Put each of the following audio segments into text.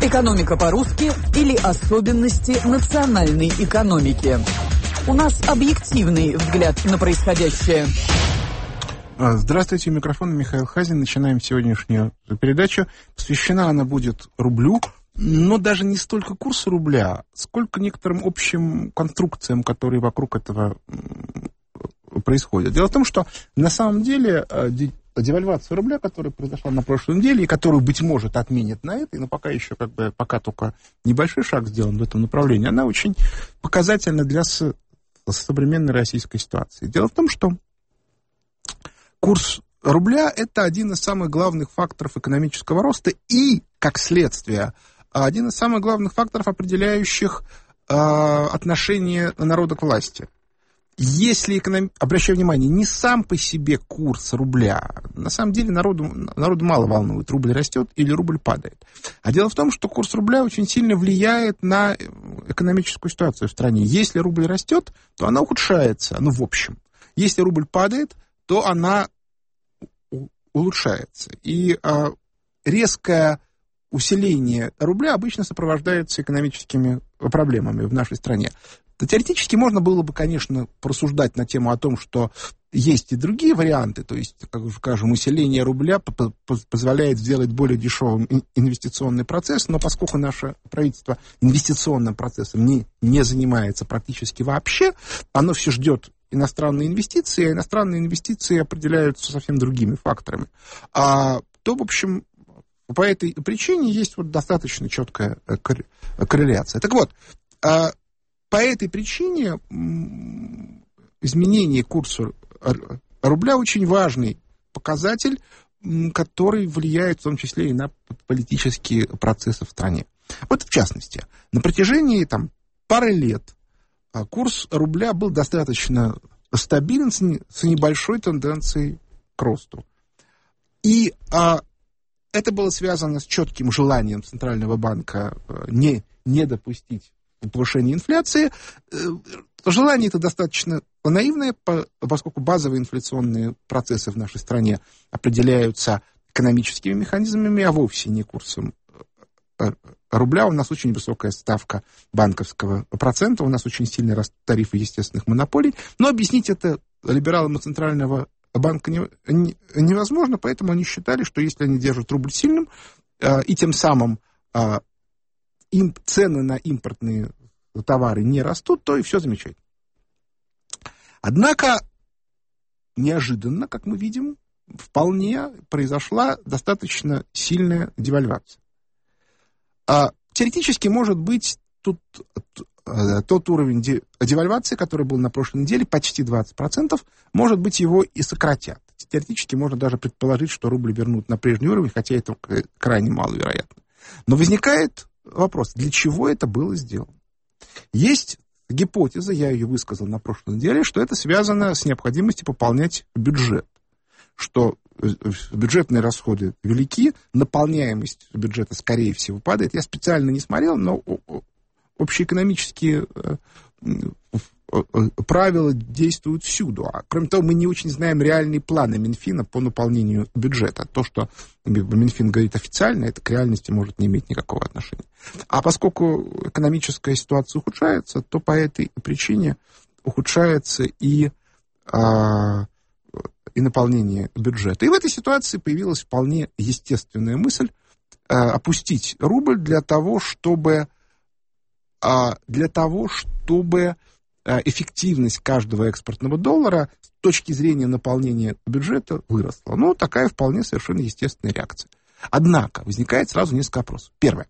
Экономика по-русски или особенности национальной экономики. У нас объективный взгляд на происходящее. Здравствуйте, у микрофона Михаил Хазин. Начинаем сегодняшнюю передачу. Посвящена она будет рублю, но даже не столько курсу рубля, сколько некоторым общим конструкциям, которые вокруг этого происходят. Дело в том, что на самом деле девальвация рубля, которая произошла на прошлой неделе, и которую, быть может, отменят на этой, но пока еще пока только небольшой шаг сделан в этом направлении, она очень показательна для современной российской ситуации. Дело в том, что курс рубля – это один из самых главных факторов экономического роста и, как следствие, один из самых главных факторов, определяющих отношение народа к власти. Если, обращаю внимание, не сам по себе курс рубля, на самом деле народу мало волнует, рубль растет или рубль падает. А дело в том, что курс рубля очень сильно влияет на экономическую ситуацию в стране. Если рубль растет, то она ухудшается, в общем. Если рубль падает, то она улучшается. И резкое усиление рубля обычно сопровождается экономическими проблемами в нашей стране. Теоретически можно было бы, конечно, порассуждать на тему о том, что есть и другие варианты, то есть, скажем, усиление рубля позволяет сделать более дешевым инвестиционный процесс, но поскольку наше правительство инвестиционным процессом не занимается практически вообще, оно все ждет иностранные инвестиции, а иностранные инвестиции определяются совсем другими факторами. То, в общем, по этой причине есть достаточно четкая корреляция. Так вот, по этой причине изменение курса рубля очень важный показатель, который влияет в том числе и на политические процессы в стране. Вот в частности, на протяжении пары лет курс рубля был достаточно стабилен с небольшой тенденцией к росту. И это было связано с четким желанием Центрального банка не допустить повышения инфляции. Желание это достаточно наивное, поскольку базовые инфляционные процессы в нашей стране определяются экономическими механизмами, а вовсе не курсом рубля. У нас очень высокая ставка банковского процента, у нас очень сильный рост тарифов естественных монополий, но объяснить это либералам Центрального банка невозможно, поэтому они считали, что если они держат рубль сильным, и тем самым цены на импортные товары не растут, то и все замечательно. Однако, неожиданно, как мы видим, вполне произошла достаточно сильная девальвация. Теоретически, может быть, тут тот уровень девальвации, который был на прошлой неделе, почти 20%, может быть, его и сократят. Теоретически можно даже предположить, что рубль вернут на прежний уровень, хотя это крайне маловероятно. Но возникает вопрос, для чего это было сделано? Есть гипотеза, я ее высказал на прошлой неделе, что это связано с необходимостью пополнять бюджет, что бюджетные расходы велики, наполняемость бюджета, скорее всего, падает. Я специально не смотрел, но общеэкономические правила действуют всюду. А кроме того, мы не очень знаем реальные планы Минфина по наполнению бюджета. То, что Минфин говорит официально, это к реальности может не иметь никакого отношения. А поскольку экономическая ситуация ухудшается, то по этой причине ухудшается и наполнение бюджета. И в этой ситуации появилась вполне естественная мысль опустить рубль для того, чтобы эффективность каждого экспортного доллара с точки зрения наполнения бюджета выросла. Такая вполне совершенно естественная реакция. Однако возникает сразу несколько вопросов. Первое.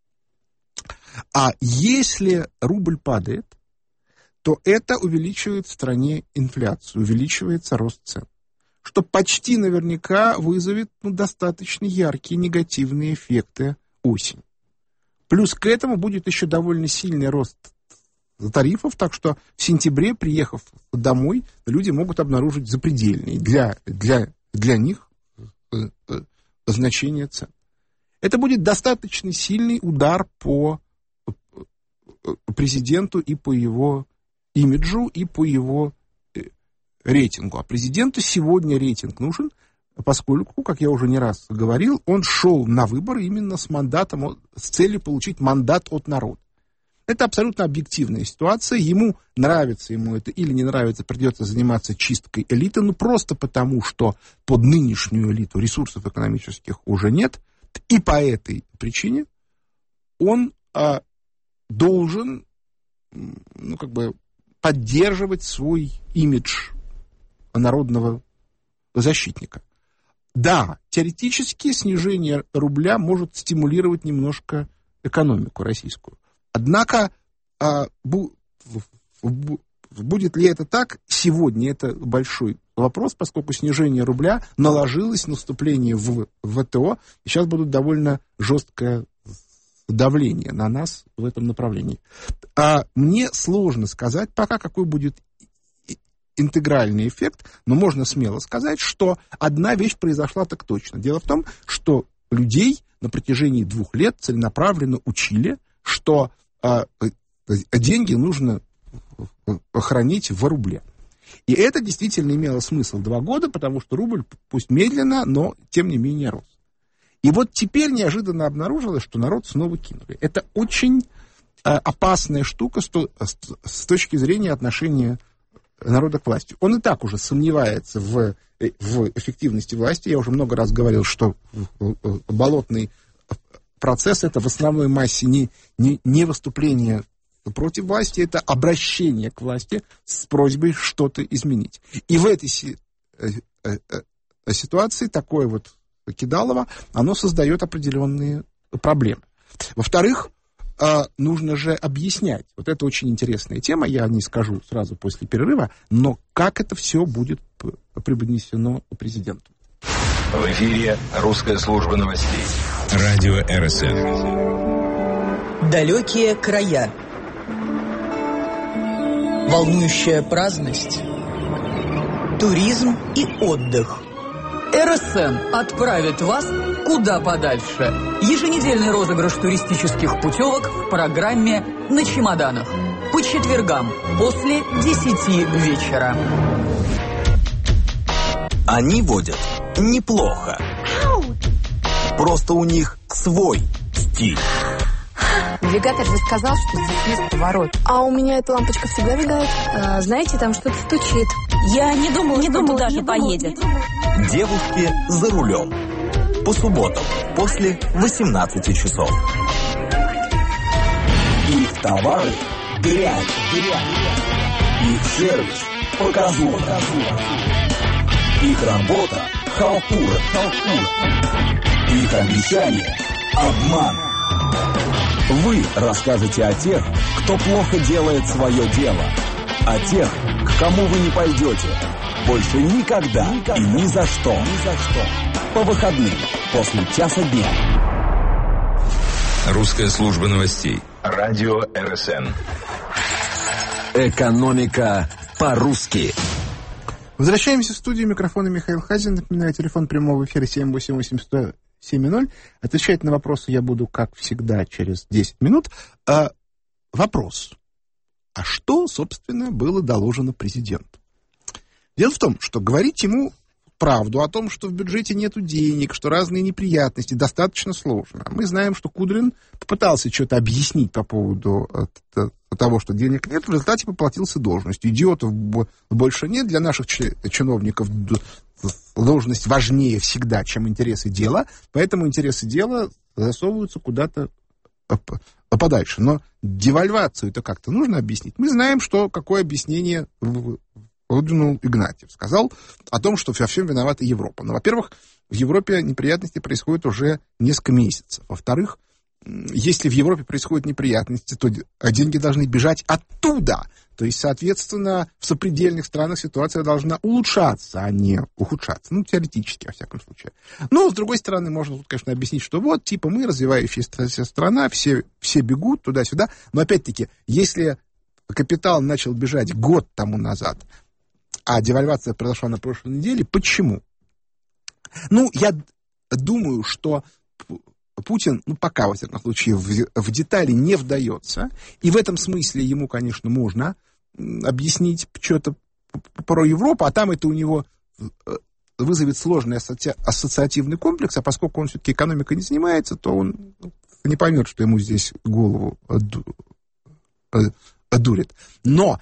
Если рубль падает, то это увеличивает в стране инфляцию, увеличивается рост цен, что почти наверняка вызовет достаточно яркие негативные эффекты осенью. Плюс к этому будет еще довольно сильный рост тарифов, так что в сентябре, приехав домой, люди могут обнаружить запредельные для них значения цен. Это будет достаточно сильный удар по президенту и по его имиджу, и по его рейтингу. А президенту сегодня рейтинг нужен поскольку, как я уже не раз говорил, он шел на выборы именно с мандатом, с целью получить мандат от народа. Это абсолютно объективная ситуация. Ему нравится ему это или не нравится, придется заниматься чисткой элиты, ну просто потому, что под нынешнюю элиту ресурсов экономических уже нет. И по этой причине он должен поддерживать свой имидж народного защитника. Да, теоретически снижение рубля может стимулировать немножко экономику российскую. Однако будет ли это так сегодня, это большой вопрос, поскольку снижение рубля наложилось на вступление в ВТО, и сейчас будут довольно жесткое давление на нас в этом направлении. Мне сложно сказать пока, какой будет интегральный эффект, но можно смело сказать, что одна вещь произошла так точно. Дело в том, что людей на протяжении 2 лет целенаправленно учили, что деньги нужно хранить в рубле. И это действительно имело смысл 2 года, потому что рубль, пусть медленно, но тем не менее рос. И вот теперь неожиданно обнаружилось, что народ снова кинули. Это очень опасная штука с точки зрения отношения народа к власти. Он и так уже сомневается в эффективности власти. Я уже много раз говорил, что болотный процесс — это в основной массе не выступление против власти, это обращение к власти с просьбой что-то изменить. И в этой ситуации такое вот кидалово, оно создает определенные проблемы. Во-вторых, нужно же объяснять. Вот это очень интересная тема, я не скажу сразу после перерыва, но как это все будет преподнесено президенту. В эфире русская служба новостей. Радио РСН. Далекие края. Волнующая праздность. Туризм и отдых. РСН отправит вас куда подальше. Еженедельный розыгрыш туристических путевок в программе «На чемоданах». По четвергам после 10 вечера. Они водят неплохо. Просто у них свой стиль. Навигатор же сказал, что здесь есть поворот. А у меня эта лампочка всегда мигает. Знаете, там что-то стучит. Я не думала, что туда же поедет. Девушки за рулем. По субботам после 18 часов. Их товары дрянь. Их сервис показуха. Их работа халтура. Их обещание обман. Вы расскажете о тех, кто плохо делает свое дело. О тех, к кому вы не пойдете. Больше никогда и ни за что. По выходным, после часа дня. Русская служба новостей. Радио РСН. Экономика по-русски. Возвращаемся в студию. Микрофона Михаил Хазин. Напоминаю, телефон прямого эфира 788-107-0. Отвечать на вопросы я буду, как всегда, через 10 минут. Вопрос. А что, собственно, было доложено президенту? Дело в том, что говорить ему правду о том, что в бюджете нету денег, что разные неприятности, достаточно сложно. Мы знаем, что Кудрин попытался что-то объяснить по поводу того, что денег нет, в результате поплатился должностью. Идиотов больше нет. Для наших чиновников должность важнее всегда, чем интересы дела, поэтому интересы дела засовываются куда-то подальше. Но девальвацию это как-то нужно объяснить. Мы знаем, что какое объяснение выдвинул Игнатьев. Сказал о том, что во всем виновата Европа. Но, во-первых, в Европе неприятности происходят уже несколько месяцев. Во-вторых, если в Европе происходят неприятности, то деньги должны бежать оттуда. То есть, соответственно, в сопредельных странах ситуация должна улучшаться, а не ухудшаться. Ну, теоретически, во всяком случае. Но, с другой стороны, можно тут, конечно, объяснить, что вот, типа, мы развивающаяся страна, все бегут туда-сюда. Но, опять-таки, если капитал начал бежать год тому назад, а девальвация произошла на прошлой неделе, почему? Ну, я думаю, что Путин, пока, во всяком случае, в детали не вдается, и в этом смысле ему, конечно, можно объяснить что-то про Европу, а там это у него вызовет сложный ассоциативный комплекс, а поскольку он все-таки экономикой не занимается, то он не поймет, что ему здесь голову дурит. Но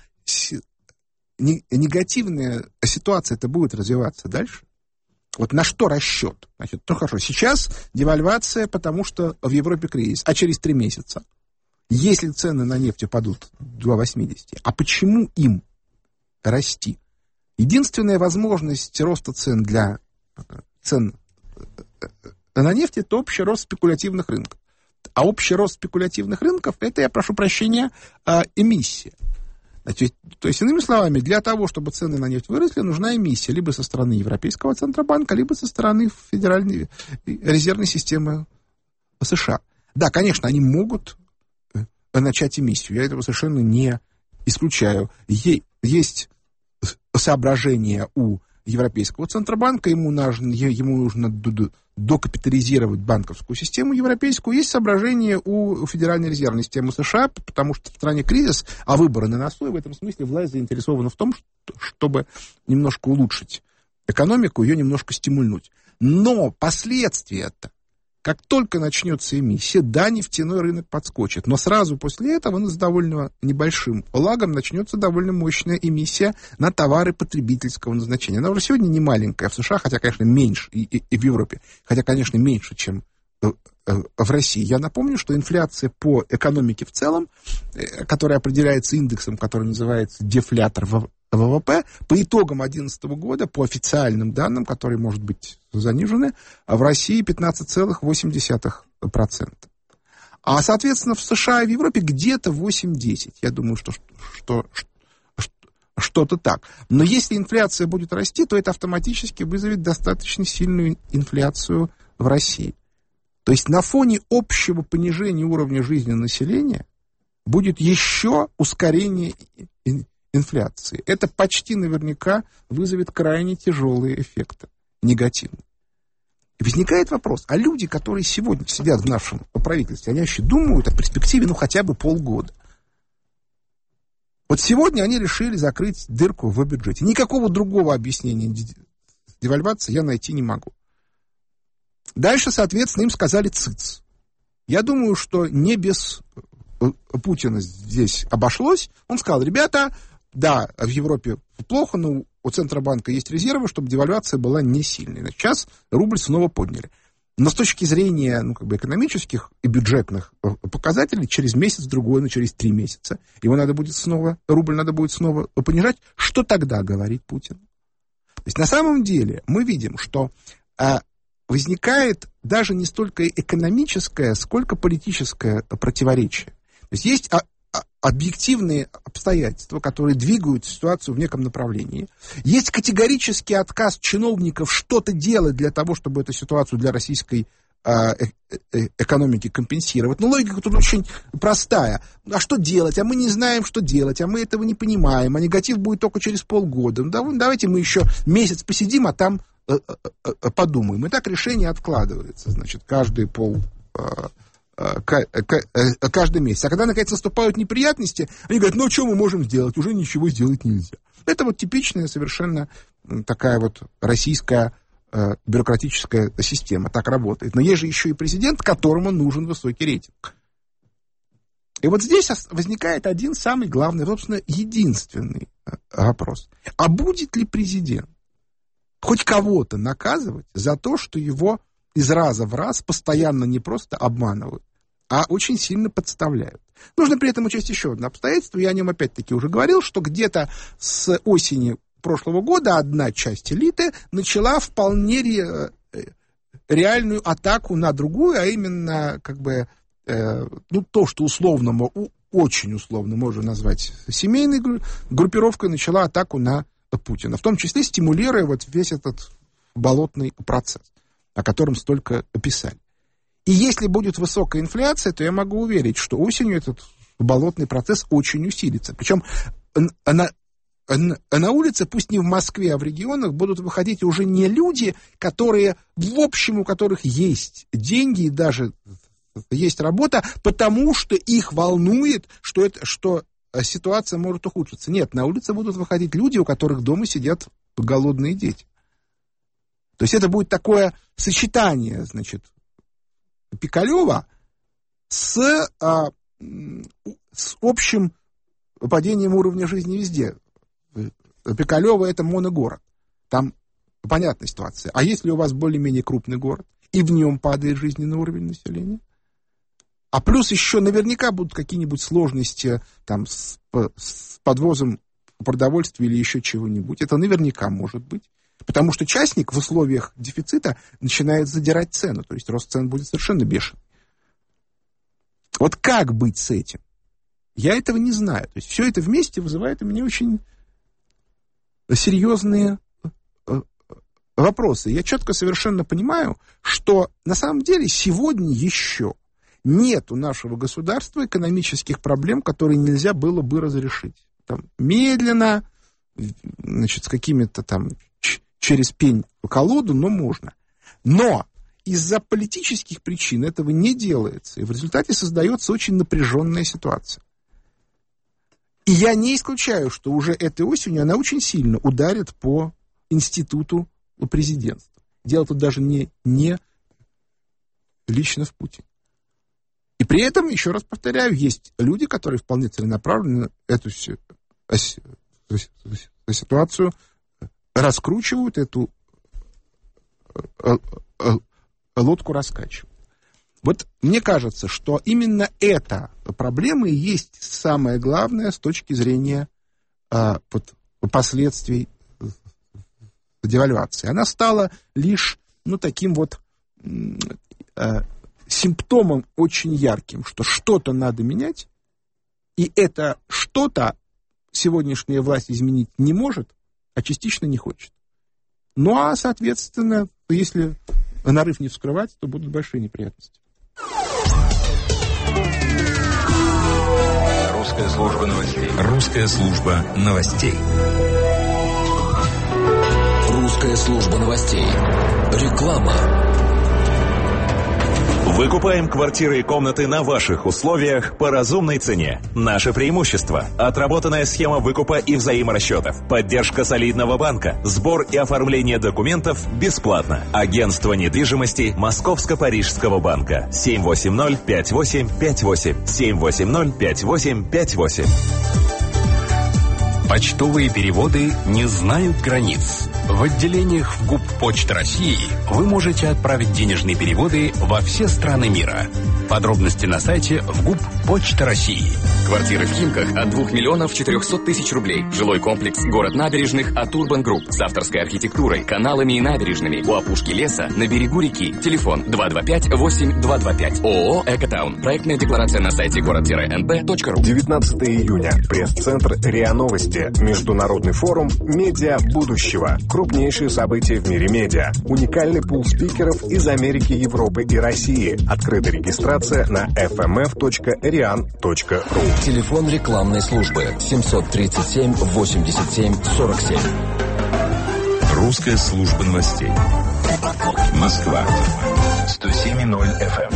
негативная ситуация это будет развиваться дальше. Вот на что расчет? Значит, ну хорошо, сейчас девальвация, потому что в Европе кризис, а через 3 месяца, если цены на нефть упадут до 80, а почему им расти? Единственная возможность роста цен для цен на нефть это общий рост спекулятивных рынков. А общий рост спекулятивных рынков это, я прошу прощения, эмиссия. Значит, то есть, иными словами, для того, чтобы цены на нефть выросли, нужна эмиссия либо со стороны Европейского Центробанка, либо со стороны Федеральной резервной системы США. Да, конечно, они могут начать эмиссию, я этого совершенно не исключаю. Есть соображения у Европейского Центробанка, ему нужно докапитализировать банковскую систему европейскую. Есть соображения у Федеральной резервной системы США, потому что в стране кризис, а выборы на носу, и в этом смысле власть заинтересована в том, чтобы немножко улучшить экономику, ее немножко стимульнуть. Но последствия-то, как только начнется эмиссия, да, нефтяной рынок подскочит, но сразу после этого с довольно небольшим лагом начнется довольно мощная эмиссия на товары потребительского назначения. Она уже сегодня не маленькая в США, хотя, конечно, меньше, и в Европе, хотя, конечно, меньше, чем в России. Я напомню, что инфляция по экономике в целом, которая определяется индексом, который называется дефлятор ВВП, по итогам 2011 года, по официальным данным, которые, может быть, занижены, в России 15,8%. А, соответственно, в США и в Европе где-то 8-10. Я думаю, что что-то так. Но если инфляция будет расти, то это автоматически вызовет достаточно сильную инфляцию в России. То есть на фоне общего понижения уровня жизни населения будет еще ускорение инфляции. Это почти наверняка вызовет крайне тяжелые эффекты, негативные. И возникает вопрос, а люди, которые сегодня сидят в нашем правительстве, они вообще думают о перспективе, хотя бы полгода. Вот сегодня они решили закрыть дырку в бюджете. Никакого другого объяснения девальвации я найти не могу. Дальше, соответственно, им сказали цыц. Я думаю, что не без Путина здесь обошлось. Он сказал, ребята, да, в Европе плохо, но у Центробанка есть резервы, чтобы девальвация была не сильной. Сейчас рубль снова подняли. Но с точки зрения экономических и бюджетных показателей, через месяц-другой, через 3 месяца, рубль надо будет снова понижать. Что тогда говорит Путин? То есть на самом деле мы видим, что возникает даже не столько экономическое, сколько политическое противоречие. То есть объективные обстоятельства, которые двигают ситуацию в неком направлении. Есть категорический отказ чиновников что-то делать для того, чтобы эту ситуацию для российской экономики компенсировать. Но логика тут очень простая. А что делать? А мы не знаем, что делать, а мы этого не понимаем, а негатив будет только через полгода. Давайте мы еще месяц посидим, а там подумаем. И так решение откладывается, каждый месяц. А когда, наконец, наступают неприятности, они говорят, что мы можем сделать? Уже ничего сделать нельзя. Это типичная совершенно такая российская бюрократическая система. Так работает. Но есть же еще и президент, которому нужен высокий рейтинг. И здесь возникает один самый главный, собственно, единственный вопрос. А будет ли президент хоть кого-то наказывать за то, что его из раза в раз постоянно не просто обманывают, а очень сильно подставляют? Нужно при этом учесть еще одно обстоятельство, я о нем опять-таки уже говорил, что где-то с осени прошлого года одна часть элиты начала вполне реальную атаку на другую, а именно то, что очень условно можно назвать семейной группировкой, начала атаку на Путина, в том числе стимулируя весь этот болотный процесс, о котором столько писали. И если будет высокая инфляция, то я могу уверить, что осенью этот болотный процесс очень усилится. Причем на улице, пусть не в Москве, а в регионах, будут выходить уже не люди, которые, в общем, у которых есть деньги и даже есть работа, потому что их волнует, что ситуация может ухудшиться. Нет, на улице будут выходить люди, у которых дома сидят голодные дети. То есть это будет такое сочетание, значит, Пикалева с общим падением уровня жизни везде. Пикалево — это моногород. Там понятная ситуация. А если у вас более-менее крупный город, и в нем падает жизненный уровень населения, а плюс еще наверняка будут какие-нибудь сложности там, с подвозом продовольствия или еще чего-нибудь, это наверняка может быть. Потому что частник в условиях дефицита начинает задирать цену, то есть рост цен будет совершенно бешеный. Вот как быть с этим? Я этого не знаю. То есть все это вместе вызывает у меня очень серьезные вопросы. Я четко совершенно понимаю, что на самом деле сегодня еще нет у нашего государства экономических проблем, которые нельзя было бы разрешить. Там, медленно, значит, с какими-то там через пень по колоду, но можно. Но из-за политических причин этого не делается, и в результате создается очень напряженная ситуация. И я не исключаю, что уже этой осенью она очень сильно ударит по институту президентства. Дело тут даже не лично в Путине. И при этом, еще раз повторяю, есть люди, которые вполне целенаправленно эту ситуацию раскручивают, эту лодку раскачивают. Вот мне кажется, что именно эта проблема и есть самое главное с точки зрения последствий девальвации. Она стала лишь таким вот симптомом очень ярким, что что-то надо менять, и это что-то сегодняшняя власть изменить не может, а частично не хочет. Ну, а, соответственно, если нарыв не вскрывать, то будут большие неприятности. Русская служба новостей. Русская служба новостей. Русская служба новостей. Реклама. Выкупаем квартиры и комнаты на ваших условиях по разумной цене. Наше преимущество – отработанная схема выкупа и взаиморасчетов, поддержка солидного банка, сбор и оформление документов бесплатно. Агентство недвижимости Московско-Парижского банка. 780-5858. 780-5858. Почтовые переводы не знают границ. В отделениях в ГУП «Почта России» вы можете отправить денежные переводы во все страны мира. Подробности на сайте в ГУП «Почта России». Квартиры в Химках от 2 миллионов 400 тысяч рублей. Жилой комплекс «Город набережных» от Urban Group с авторской архитектурой, каналами и набережными. У опушки леса, на берегу реки. Телефон 225-8225. ООО «Экотаун». Проектная декларация на сайте город-нб.ру. 19 июня. Пресс-центр РИА Новости. Международный форум «Медиа будущего». Крупнейшие события в мире медиа. Уникальный пул спикеров из Америки, Европы и России. Открыта регистрация на fmf.rian.ru. Телефон рекламной службы 737-87-47. Русская служба новостей. Москва. 107.0 FM.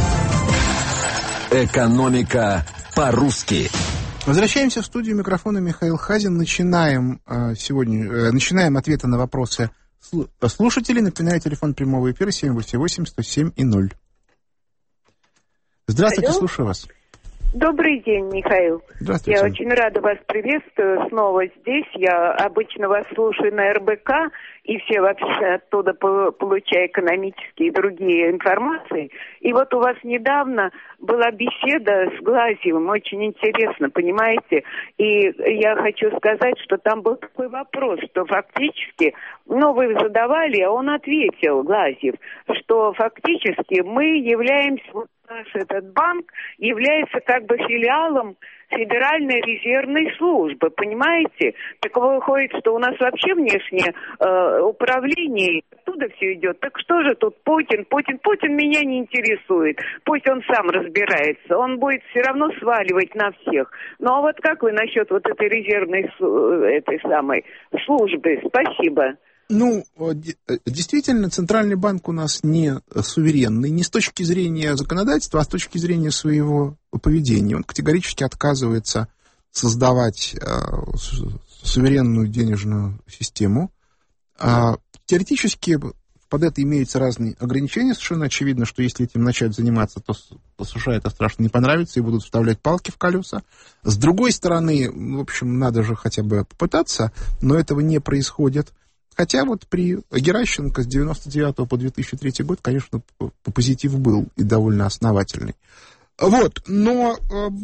Экономика по-русски. Возвращаемся в студию, микрофона Михаил Хазин. Начинаем ответы на вопросы слушателей. Напоминаю, телефон прямого эфира 788-107-0. Здравствуйте, Алло. Слушаю вас. Добрый день, Михаил. Здравствуйте. Я очень рада вас приветствую снова здесь. Я обычно вас слушаю на РБК, и все вообще оттуда получаю экономические и другие информации. И вот у вас недавно была беседа с Глазьевым, очень интересно, понимаете? И я хочу сказать, что там был такой вопрос, что фактически, вы задавали, а он ответил, Глазьев, что фактически мы являемся... Наш этот банк является как бы филиалом Федеральной резервной службы, понимаете? Так выходит, что у нас вообще внешнее управление, оттуда все идет. Так что же тут Путин меня не интересует. Пусть он сам разбирается. Он будет все равно сваливать на всех. Ну а вот как вы насчет вот этой резервной этой самой службы? Спасибо. Действительно, Центральный банк у нас не суверенный, не с точки зрения законодательства, а с точки зрения своего поведения. Он категорически отказывается создавать суверенную денежную систему. Теоретически, в под это имеются разные ограничения. Совершенно очевидно, что если этим начать заниматься, то США это страшно не понравится и будут вставлять палки в колеса. С другой стороны, в общем, надо же хотя бы попытаться, но этого не происходит. Хотя вот при Геращенко с 1999 по 2003 год, конечно, позитив был и довольно основательный. Вот, но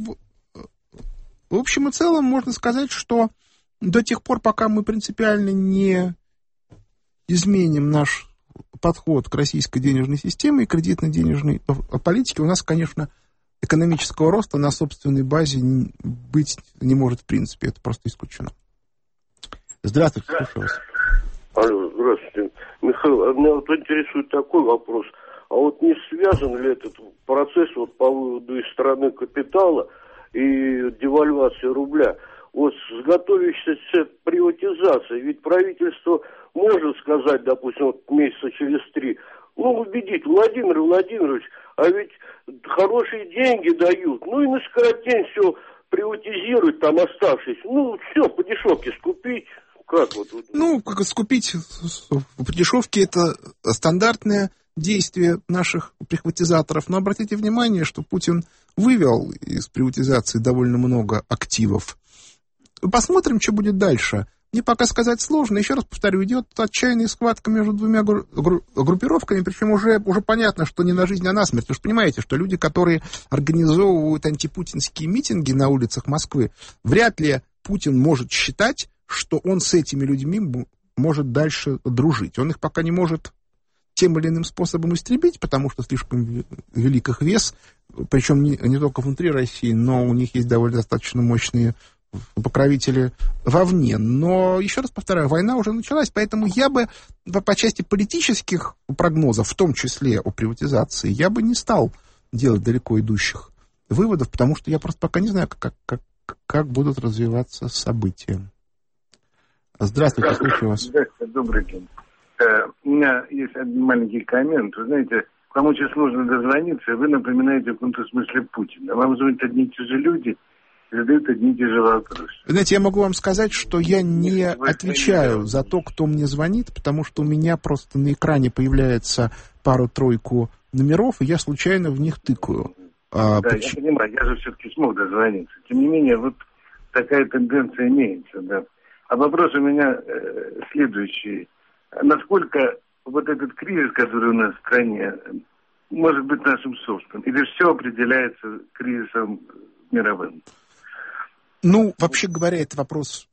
в общем и целом можно сказать, что до тех пор, пока мы принципиально не изменим наш подход к российской денежной системе и кредитно-денежной политике, у нас, конечно, экономического роста на собственной базе быть не может в принципе. Это просто исключено. Здравствуйте, слушаю вас. Алло, здравствуйте. Михаил, меня вот интересует такой вопрос. А вот не связан ли этот процесс вот по выводу из страны капитала и девальвации рубля вот с готовящейся приватизацией? Ведь правительство может сказать, допустим, вот месяца через 3, убедить Владимир Владимирович, а ведь хорошие деньги дают, и на скоротень все приватизировать, там оставшись, все по дешевке скупить. Как вот? Как скупить по дешевке, это стандартное действие наших приватизаторов. Но обратите внимание, что Путин вывел из приватизации довольно много активов. Посмотрим, что будет дальше. Мне пока сказать сложно. Еще раз повторю, идет отчаянная схватка между двумя группировками, причем уже понятно, что не на жизнь, а на смерть. Вы же понимаете, что люди, которые организовывают антипутинские митинги на улицах Москвы, вряд ли Путин может считать, что он с этими людьми может дальше дружить. Он их пока не может тем или иным способом истребить, потому что слишком велик их вес, причем не только внутри России, но у них есть довольно достаточно мощные покровители вовне. Но, еще раз повторяю, война уже началась, поэтому я бы по части политических прогнозов, в том числе о приватизации, я бы не стал делать далеко идущих выводов, потому что я просто пока не знаю, как будут развиваться события. Здравствуйте, слушаю вас. Здравствуйте, добрый день. У меня есть один маленький коммент. Вы знаете, вам очень сложно дозвониться, и вы напоминаете в каком-то смысле Путина. Вам звонят одни и те же люди, и задают одни и те же вопросы. Знаете, я могу вам сказать, что я не отвечаю за то, кто мне звонит, потому что у меня просто на экране появляется пару-тройку номеров, и я случайно в них тыкаю. Я понимаю, я же все-таки смог дозвониться. Тем не менее, вот такая тенденция имеется, да. А вопрос у меня следующий. Насколько вот этот кризис, который у нас в стране, может быть нашим собственным? Или все определяется кризисом мировым? Вообще говоря, это вопрос,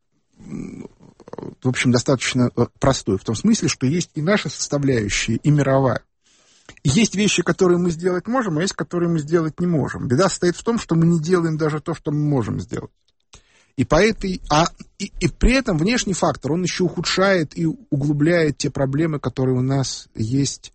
в общем, достаточно простой. В том смысле, что есть и наша составляющая, и мировая. Есть вещи, которые мы сделать можем, а есть, которые мы сделать не можем. Беда состоит в том, что мы не делаем даже то, что мы можем сделать. И при этом внешний фактор, он еще ухудшает и углубляет те проблемы, которые у нас есть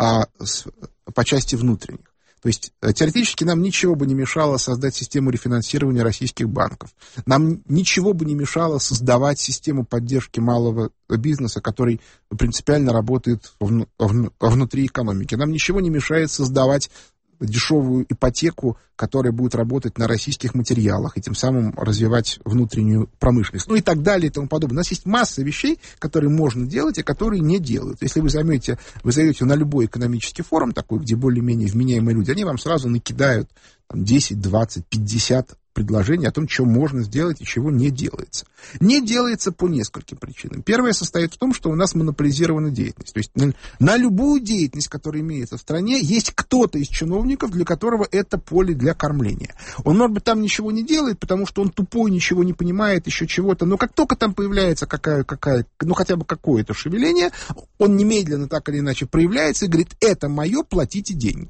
по части внутренних. То есть теоретически нам ничего бы не мешало создать систему рефинансирования российских банков. Нам ничего бы не мешало создавать систему поддержки малого бизнеса, который принципиально работает внутри экономики. Нам ничего не мешает создавать дешевую ипотеку, которая будет работать на российских материалах и тем самым развивать внутреннюю промышленность. И так далее и тому подобное. У нас есть масса вещей, которые можно делать, и которые не делают. Если вы зайдете на любой экономический форум, такой, где более-менее вменяемые люди, они вам сразу накидают 10, 20, 50 предложений о том, что можно сделать и чего не делается. Не делается по нескольким причинам. Первое состоит в том, что у нас монополизирована деятельность. То есть на любую деятельность, которая имеется в стране, есть кто-то из чиновников, для которого это поле для кормления. Он, может быть, там ничего не делает, потому что он тупой, ничего не понимает, еще чего-то. Но как только там появляется хотя бы какое-то шевеление, он немедленно так или иначе проявляется и говорит: это мое, платите деньги.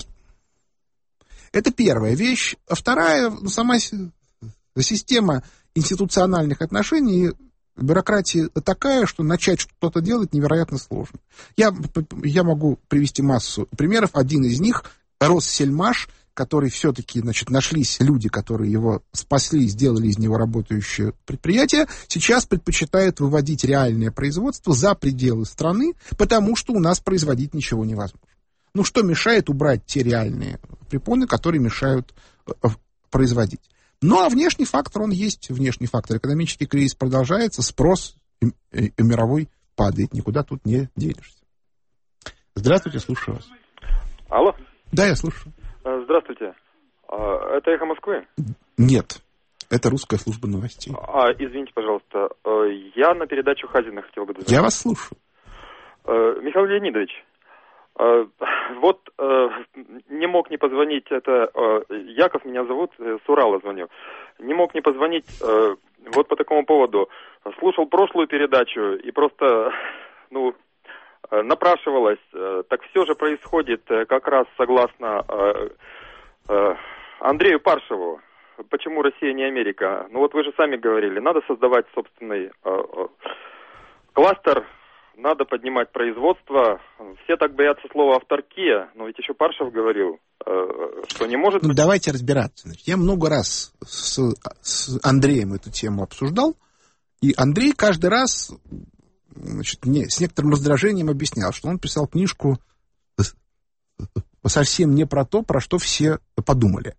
Это первая вещь. А вторая, сама система институциональных отношений, бюрократия такая, что начать что-то делать невероятно сложно. Я могу привести массу примеров. Один из них — Россельмаш, который все-таки, нашлись люди, которые его спасли, сделали из него работающее предприятие, сейчас предпочитают выводить реальное производство за пределы страны, потому что у нас производить ничего невозможно. Что мешает убрать те реальные препоны, которые мешают производить? А внешний фактор, он есть внешний фактор. Экономический кризис продолжается, спрос мировой падает, никуда тут не денешься. Здравствуйте, слушаю вас. Алло. Да, я слушаю. Здравствуйте. Это «Эхо Москвы»? Нет, это «Русская служба новостей». Извините, пожалуйста, я на передачу Хазина хотел бы дозвониться. Я вас слушаю. Михаил Леонидович, вот не мог не позвонить, это Яков меня зовут, с Урала звоню. Не мог не позвонить вот по такому поводу. Слушал прошлую передачу и просто, напрашивалось. Так все же происходит как раз согласно Андрею Паршеву. Почему Россия не Америка? Вот вы же сами говорили, надо создавать собственный кластер, надо поднимать производство. Все так боятся слова авторкия, но ведь еще Паршев говорил, что не может быть... Давайте разбираться. Я много раз с Андреем эту тему обсуждал, и Андрей каждый раз мне с некоторым раздражением объяснял, что он писал книжку совсем не про то, про что все подумали.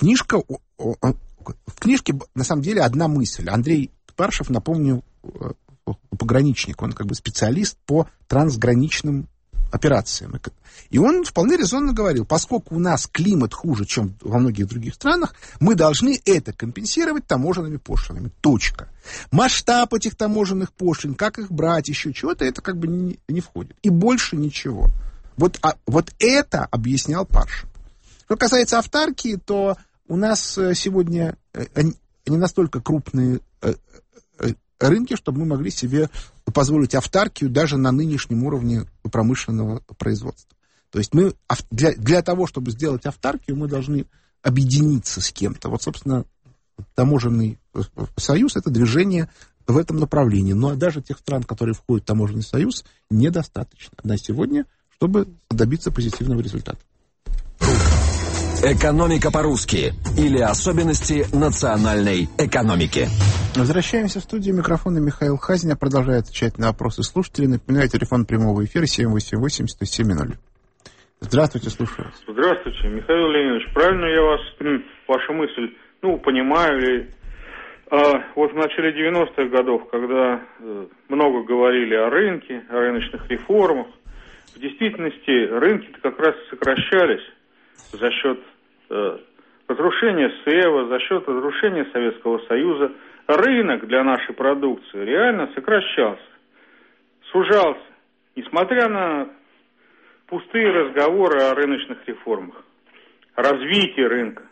В книжке, на самом деле, одна мысль. Андрей Паршев, напомню, пограничник, он как бы специалист по трансграничным операциям. И он вполне резонно говорил, поскольку у нас климат хуже, чем во многих других странах, мы должны это компенсировать таможенными пошлинами. Точка. Масштаб этих таможенных пошлин, как их брать, еще чего-то, это как бы не входит. И больше ничего. Вот это объяснял Паршев. Что касается автаркии, то у нас сегодня не настолько крупные рынки, чтобы мы могли себе позволить автаркию даже на нынешнем уровне промышленного производства. То есть мы для того, чтобы сделать автаркию, мы должны объединиться с кем-то. Вот, собственно, таможенный союз — это движение в этом направлении. Но даже тех стран, которые входят в таможенный союз, недостаточно на сегодня, чтобы добиться позитивного результата. Экономика по-русски или особенности национальной экономики. Возвращаемся в студию. Микрофона Михаил Хазин продолжает отвечать на вопросы слушателей. Напоминаю, телефон прямого эфира 788-107-0. Здравствуйте, слушаю вас. Здравствуйте, Михаил Леонидович. Правильно я вашу мысль, понимаю. Вот в начале 90-х годов, когда много говорили о рынке, о рыночных реформах, в действительности рынки-то как раз сокращались за счет разрушения СЭВа, за счет разрушения Советского Союза. Рынок для нашей продукции реально сокращался, сужался, несмотря на пустые разговоры о рыночных реформах, о развитии рынка.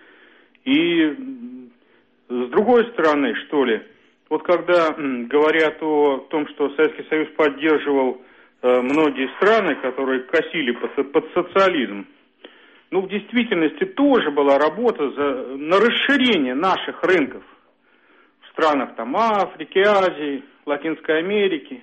И с другой стороны, вот когда говорят о том, что Советский Союз поддерживал многие страны, которые косили под социализм, в действительности тоже была работа на расширение наших рынков в странах Африки, Азии, Латинской Америки.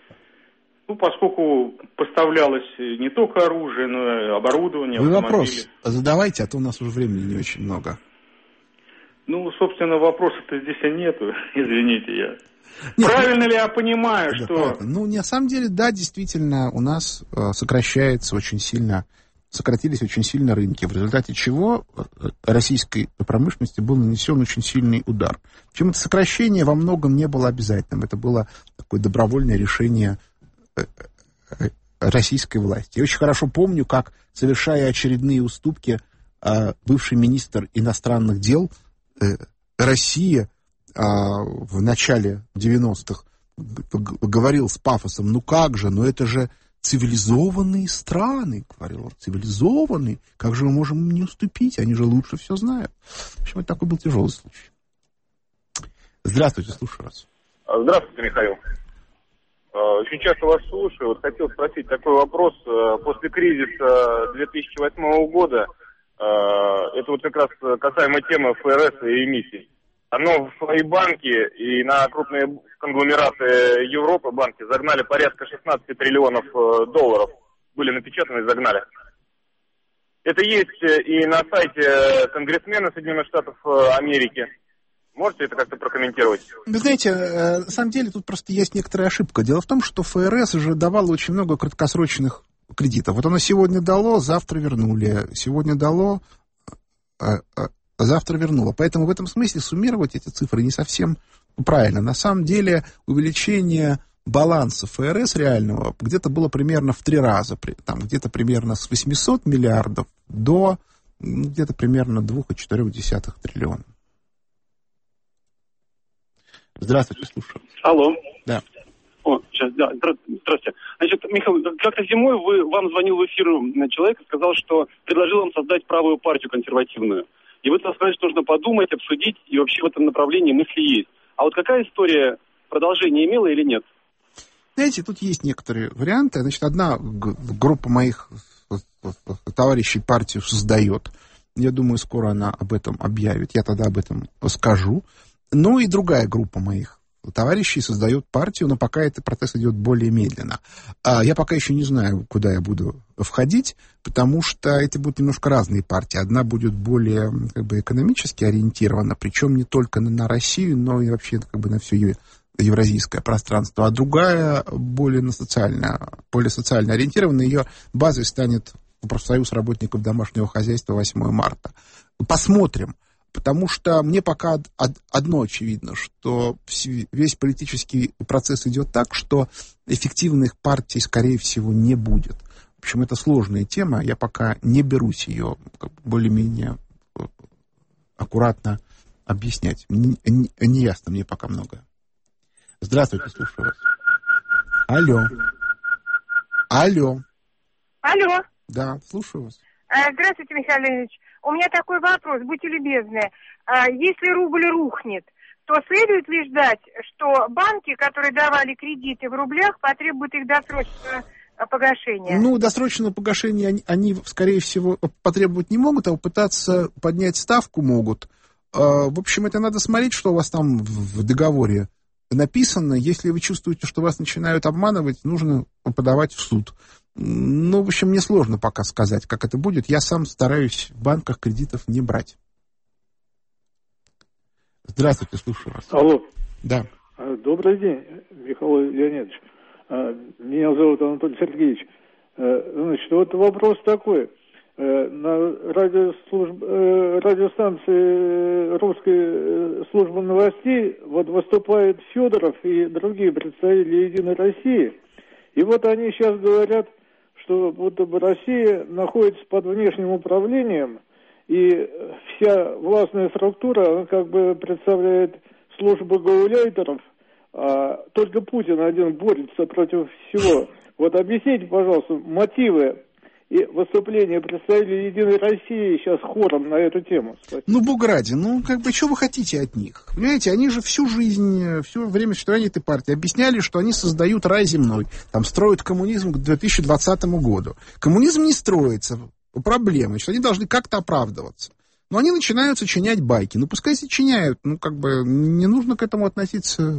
Поскольку поставлялось не только оружие, но и оборудование, Вы автомобили. вопрос задавайте, а то у нас уже времени не очень много. Собственно, вопросов-то здесь и нету, извините. Правильно ли я понимаю, да, что... правильно. На самом деле, да, действительно, у нас сократились очень сильно рынки, в результате чего российской промышленности был нанесен очень сильный удар. Причем это сокращение во многом не было обязательным. Это было такое добровольное решение российской власти. Я очень хорошо помню, как, совершая очередные уступки, бывший министр иностранных дел России в начале 90-х говорил с пафосом, как же, это же цивилизованные страны, говорил он, цивилизованные, как же мы можем им не уступить, они же лучше все знают. В общем, это такой был тяжелый случай. Здравствуйте, слушаю вас. Здравствуйте, Михаил. Очень часто вас слушаю. Хотел спросить такой вопрос. После кризиса 2008 года, это как раз касаемо темы ФРС и эмиссий, оно в свои банки и на крупные конгломераты Европы банки загнали порядка 16 триллионов долларов. Были напечатаны и загнали. Это есть и на сайте конгрессмена Соединенных Штатов Америки. Можете это как-то прокомментировать? Вы знаете, на самом деле тут просто есть некоторая ошибка. Дело в том, что ФРС уже давало очень много краткосрочных кредитов. Вот оно сегодня дало, завтра вернули. Сегодня дало, завтра вернуло. Поэтому в этом смысле суммировать эти цифры не совсем правильно. На самом деле увеличение баланса ФРС реального где-то было примерно в 3 раза. Там где-то примерно с 800 миллиардов до где-то примерно 2,4 триллиона. Здравствуйте, слушаю. Алло. Да. Сейчас, да, здравствуйте. Значит, Михаил, как-то зимой вам звонил в эфир человек и сказал, что предложил вам создать правую партию консервативную. И вы сказали, что нужно подумать, обсудить, и вообще в этом направлении мысли есть. А вот какая история продолжения имела или нет? Знаете, тут есть некоторые варианты. Значит, одна группа моих товарищей партию создает. Я думаю, скоро она об этом объявит. Я тогда об этом скажу. Ну и другая группа моих товарищей создает партию, но пока этот процесс идет более медленно. Я пока еще не знаю, куда я буду входить, потому что это будут немножко разные партии. Одна будет более экономически ориентирована, причем не только на Россию, но и вообще на все евразийское пространство, а другая более социально ориентирована. Ее базой станет профсоюз работников домашнего хозяйства 8 марта. Посмотрим. Потому что мне пока одно очевидно, что весь политический процесс идет так, что эффективных партий, скорее всего, не будет. В общем, это сложная тема, я пока не берусь ее более-менее аккуратно объяснять. Не ясно мне пока многое. Здравствуйте, слушаю вас. Алло. Алло. Да, слушаю вас. Здравствуйте, Михаил Леонидович. У меня такой вопрос, будьте любезны. Если рубль рухнет, то следует ли ждать, что банки, которые давали кредиты в рублях, потребуют их досрочного погашения? Ну, досрочного погашения они, скорее всего, потребовать не могут, а попытаться поднять ставку могут. В общем, это надо смотреть, что у вас там в договоре написано. Если вы чувствуете, что вас начинают обманывать, нужно подавать в суд. Ну, в общем, мне сложно пока сказать, как это будет. Я сам стараюсь в банках кредитов не брать. Здравствуйте, слушаю вас. Алло. Да. Добрый день, Михаил Леонидович. Меня зовут Анатолий Сергеевич. Значит, вот вопрос такой. На радиостанции Русской службы новостей вот выступает Федоров и другие представители «Единой России». И вот они сейчас говорят, что будто бы Россия находится под внешним управлением, и вся властная структура, она как бы представляет службу гауляйтеров, а только Путин один борется против всего. Вот объясните, пожалуйста, мотивы и выступления представителей «Единой России» сейчас хором на эту тему. Спасибо. Ну, бог ради, что вы хотите от них? Понимаете, они же всю жизнь, все время существования этой партии объясняли, что они создают рай земной, там, строят коммунизм к 2020 году. Коммунизм не строится, проблема, что они должны как-то оправдываться. Но они начинают сочинять байки. Ну, пускай сочиняют, не нужно к этому относиться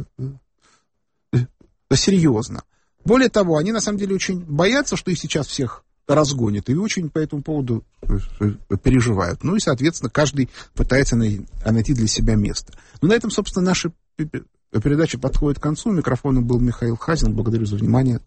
серьезно. Более того, они, на самом деле, очень боятся, что их сейчас всех разгонят, и очень по этому поводу переживают. Ну и, соответственно, каждый пытается найти для себя место. Но на этом, собственно, наша передача подходит к концу. У микрофона был Михаил Хазин. Благодарю за внимание.